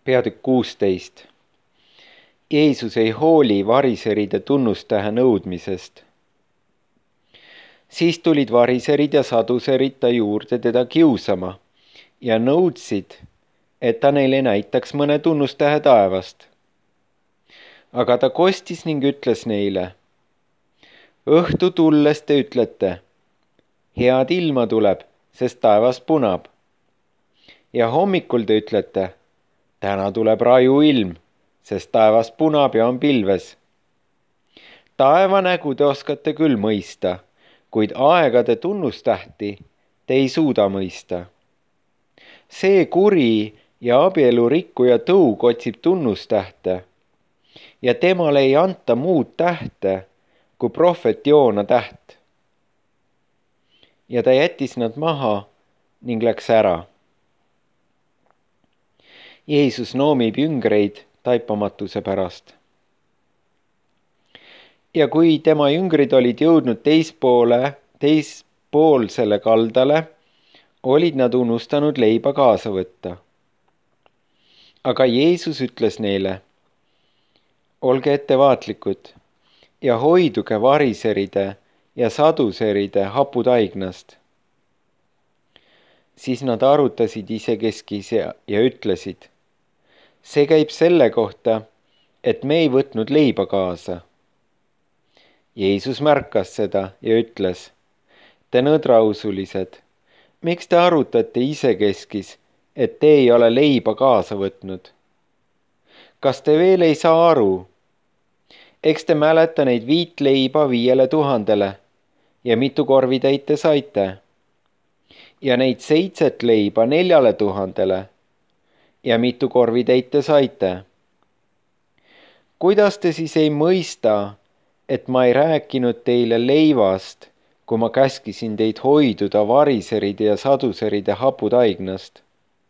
Peatükk 16. Jeesus ei hooli variseride tunnustähe nõudmisest. Siis tulid variserid ja saduserid ta juurde teda kiusama ja nõudsid, et ta neile näitaks mõne tunnustähe taevast. Aga ta kostis ning ütles neile: õhtu tulles te ütlete, head ilma tuleb, sest taevas punab. Ja hommikul te ütlete, täna tuleb raju ilm, sest taevas punab ja on pilves. Taevanägu te oskate küll mõista, kuid aegade tunnustähti te ei suuda mõista. See kuri ja abielurikkuja tõug otsib tunnustähte ja temale ei anta muud tähte kui prohvet Joona täht. Ja ta jättis nad maha ning läks ära. Jeesus noomib jüngreid taipamatuse pärast. Ja kui tema jüngrid olid jõudnud teispoolsele kaldale, olid nad unustanud leiba kaasa võtta. Aga Jeesus ütles neile: olge ettevaatlikud ja hoiduge variseride ja saduseride haputaignast. Siis nad arutasid isekeskis ja ütlesid: see käib selle kohta, et me ei võtnud leiba kaasa. Jeesus märkas seda ja ütles: te nõdrausulised, miks te arutate isekeskis, et te ei ole leiba kaasa võtnud? Kas te veel ei saa aru? Eks te mäleta neid 5 leiba 5000 ja mitu korvitäit te saite? Ja neid 7 leiba 4000 ja mitu korvitäit te saite? Kuidas te siis ei mõista, et ma ei rääkinud teile leivast, kui ma käskisin teid hoiduda variseride ja saduseride haputaignast?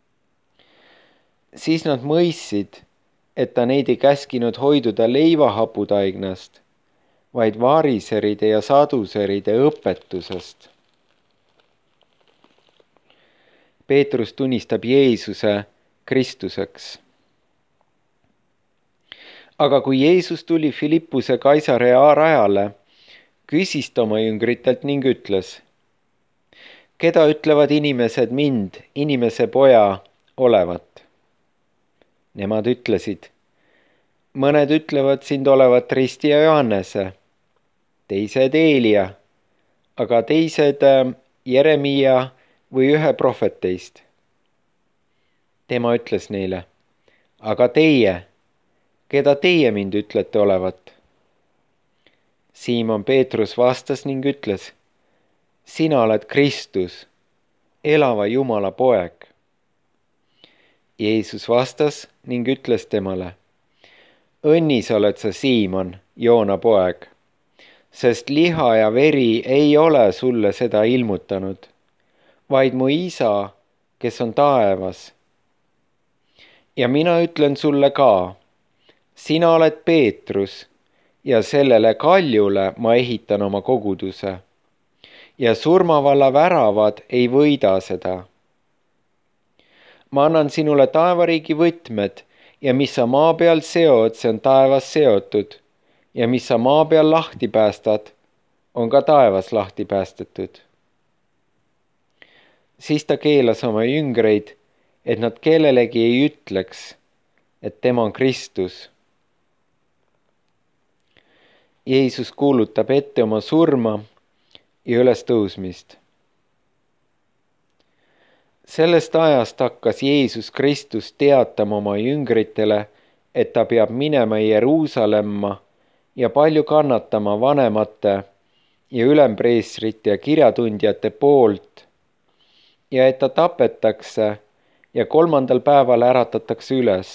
Siis nad mõistsid, et ta neid ei käskinud hoiduda leiva haputaignast, vaid variseride ja saduseride õpetusest. Peetrus tunnistab Jeesuse Kristuseks. Aga kui Jeesus tuli Philippuse Kaisarea rajale, küsis ta oma jüngritelt ning ütles: keda ütlevad inimesed mind, inimese poja, olevat? Nemad ütlesid: mõned ütlevad sind olevat Ristija Johannese, teised Eelia, aga teised Jeremia või ühe prohveteist. Tema ütles neile: aga teie, keda teie mind ütlete olevat? Siimon Peetrus vastas ning ütles: sina oled Kristus, elava Jumala poeg. Jeesus vastas ning ütles temale: õnnis oled sa, Siimon, Joona poeg, sest liha ja veri ei ole sulle seda ilmutanud, vaid mu Isa, kes on taevas. Ja mina ütlen sulle ka, sina oled Peetrus ja sellele kaljule ma ehitan oma koguduse ja surmavalla väravad ei võida seda. Ma annan sinule taevariigi võtmed ja mis sa maa peal seod, see on taevas seotud ja mis sa maa peal lahti päästad, on ka taevas lahti päästetud. Siis ta keelas oma jüngreid, et nad kellelegi ei ütleks, et tema on Kristus. Jeesus kuulutab ette oma surma ja ülestõusmist. Sellest ajast hakkas Jeesus Kristus teatama oma jüngritele, et ta peab minema Jeruusalemma ja palju kannatama vanemate ja ülempreestrite ja kirjatundjate poolt ja et ta tapetakse ja 3. päeval äratatakse üles.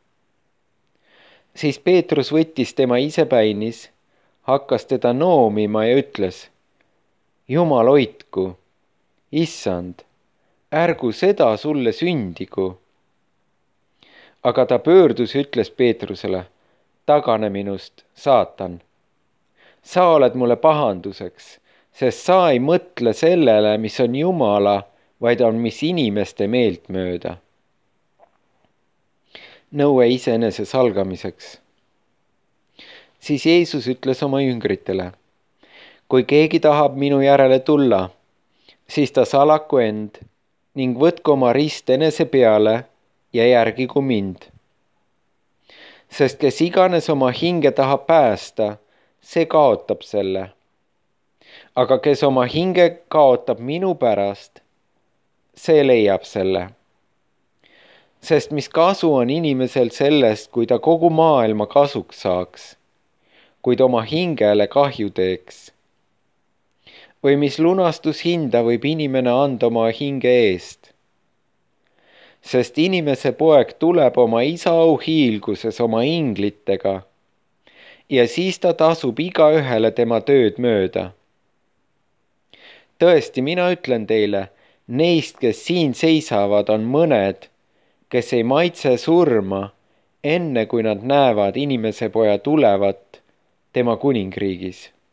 Siis Peetrus võttis tema isepäinis, hakkas teda noomima ja ütles: Jumal hoidku, issand, ärgu seda sulle sündigu. Aga ta pöördus ja ütles Peetrusele: tagane minust, saatan. Sa oled mulle pahanduseks, sest sa ei mõtle sellele, mis on Jumala, vaid on mis inimeste meelt mööda. nõue iseenese salgamiseks. Siis Jeesus ütles oma jüngritele: kui keegi tahab minu järele tulla, siis ta salaku end ning võtku oma rist enese peale ja järgigu mind. Sest kes iganes oma hinge tahab päästa, see kaotab selle. Aga kes oma hinge kaotab minu pärast, see leiab selle. Sest mis kasu on inimesel sellest, kui ta kogu maailma kasuks saaks, kuid oma hingele kahju teeks? Või mis lunastushinda võib inimene anda oma hinge eest? Sest inimese poeg tuleb oma isa auhiilguses oma inglitega ja siis ta tasub igaühele tema tööd mööda. Tõesti, mina ütlen teile, neist, kes siin seisavad, on mõned, kes ei maitse surma, enne kui nad näevad inimese poja tulevat tema kuningriigis.